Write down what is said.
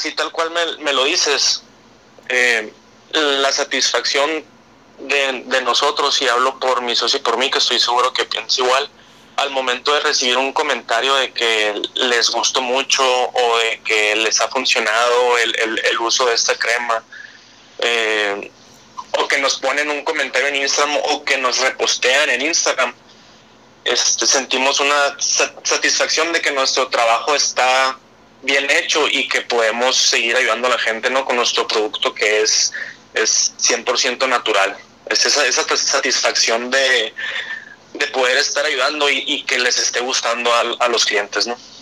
así tal cual me lo dices, la satisfacción de nosotros, y hablo por mi socio y por mí, que estoy seguro que piensa igual, al momento de recibir un comentario de que les gustó mucho o de que les ha funcionado el uso de esta crema, o que nos ponen un comentario en Instagram o que nos repostean en Instagram, sentimos una satisfacción de que nuestro trabajo está bien hecho y que podemos seguir ayudando a la gente, ¿no?, con nuestro producto que es 100% natural. Es esa satisfacción de poder estar ayudando y que les esté gustando a los clientes, ¿no?